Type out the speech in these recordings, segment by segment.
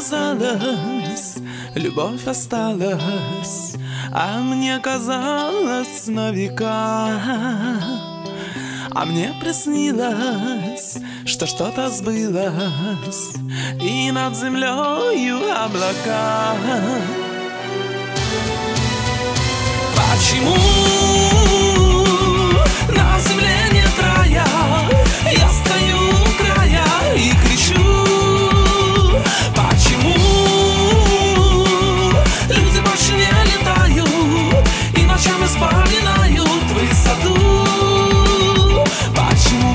казалось, любовь осталась, а мне казалось на века. А мне приснилось, что что-то сбылось, и над землею облака. Почему на земле нет рая? Я стою у края и кричу. Почему люди больше не летают и ночами вспоминают высоту? Почему?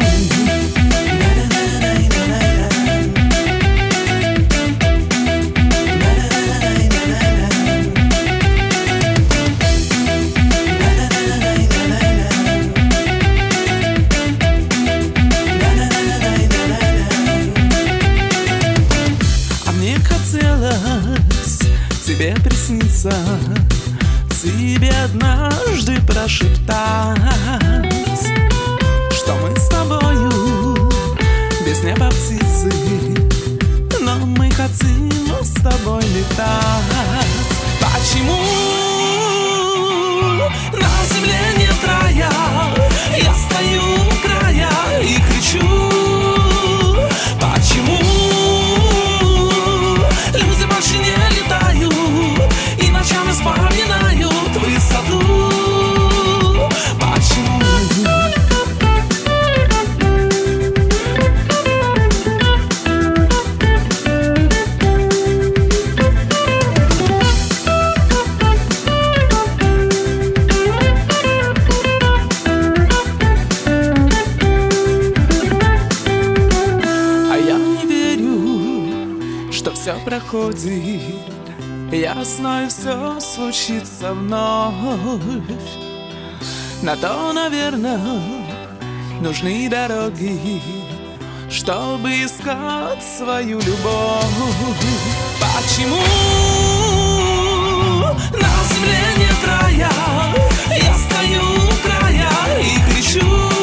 Хотелось тебе присниться, тебе однажды прошептать, что мы с тобою без неба птицы, но мы хотим с тобой летать. Почему на земле нет рая? Я стою у края и кричу. Почему люди больше не летают и ночами вспоминают высоту? Почему? А я не верю, что все проходит. Я знаю, все случится вновь. На то, наверное, нужны дороги, чтобы искать свою любовь. Почему на земле нет рая? Я стою у края и кричу.